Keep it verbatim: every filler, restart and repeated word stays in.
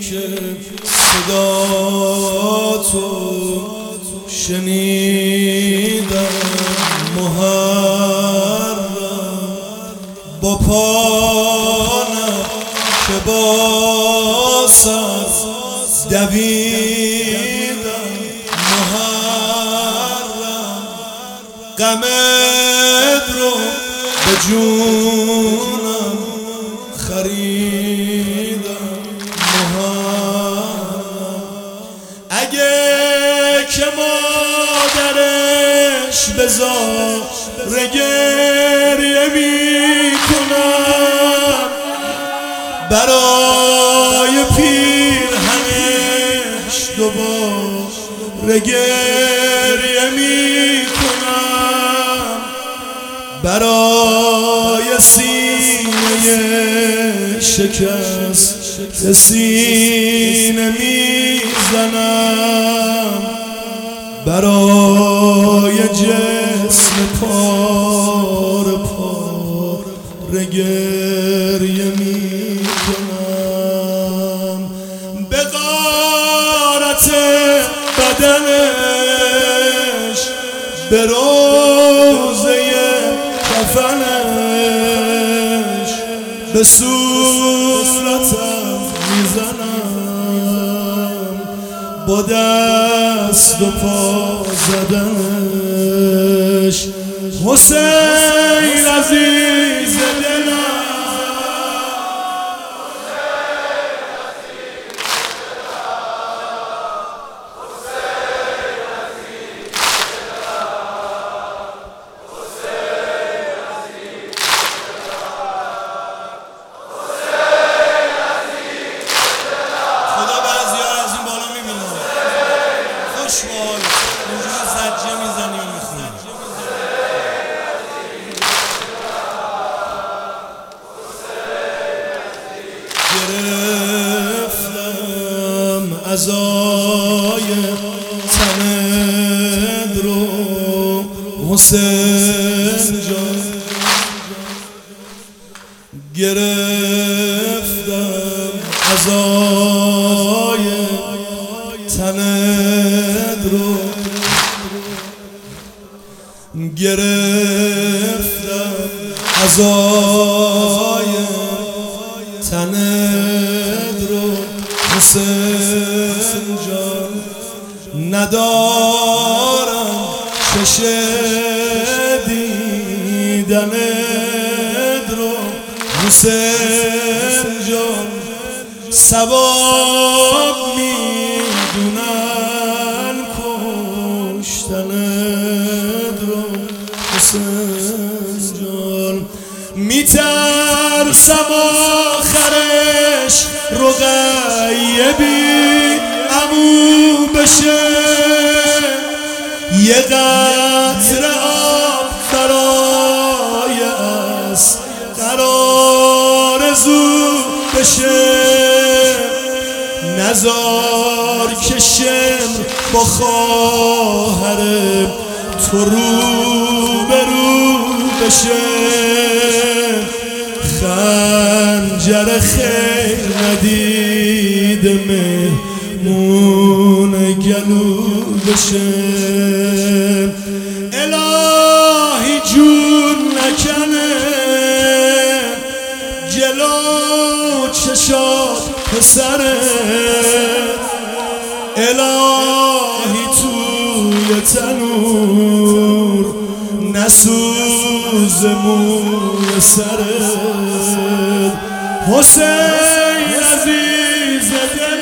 که صدا تو شنیدم محرم با پانم که با سر دویدم محرم غمت رو به جونم خریدم محرم اگه که مادرش بذار گریه میکنم برای پیرهنش دوباره گریه میکنم برای سینه شکست سینه میزنم برای جسم پاره پاره گریه میکنم به غارت بدنش به روزه کفنش به صورتم میزنم با دست و پا زدنش حسین عزیز دلم گرفتم عزای تنت رو حسین جان گرفتم عزای تنت رو گرفتم عزای تنت رو حسین جان ندارم چش دیدنت رو حسین جان ثواب میدونن کشتنت رو حسین جان میترسم آخرش رقیبی عمو بشه یه قطره آب برای از قرار زود بشه نزار که شمر با خواهر تو رو به رو بشه خنجر خیر ندیده مهمون گلو بشه الهی جون نکنه جلو چشات پسرت الهی توی تنور نسوز موی سرت حسین عزیز دل